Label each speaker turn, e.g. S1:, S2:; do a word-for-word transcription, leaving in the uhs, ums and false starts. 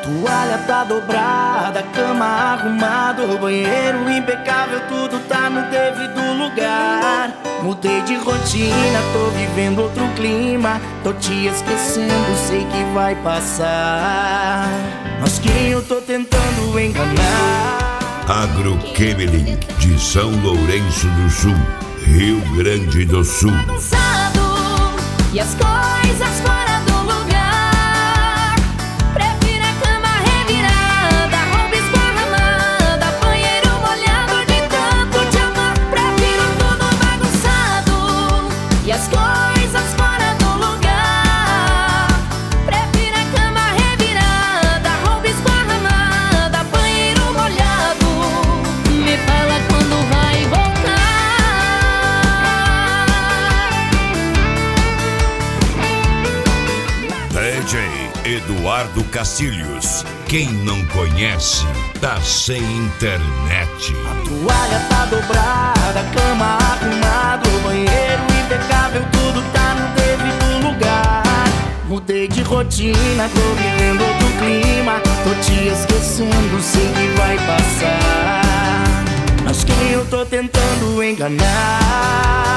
S1: Toalha tá dobrada, cama arrumada, o banheiro impecável, tudo tá no devido lugar. Mudei de rotina, tô vivendo outro clima, tô te esquecendo, sei que vai passar. Mas quem eu tô tentando enganar?
S2: Agrochemily de São Lourenço do Sul, Rio Grande do Sul.
S3: Bagunçado e as coisas fora do lugar. Prefiro a cama revirada, roupa esparramada, banheiro molhado de tanto te amar. Prefiro tudo bagunçado e as coisas fora do lugar. Prefiro a cama revirada, roupa esparramada, banheiro molhado. Me fala quando vai voltar.
S2: D J Eduardo Castilhos. Quem não conhece, tá sem internet.
S1: Toalha tá dobrada, cama arrumada, o banheiro impecável, tudo tá no devido lugar. Mudei de rotina, tô vivendo outro clima, tô te esquecendo, sei que vai passar. Mas quem eu tô tentando enganar?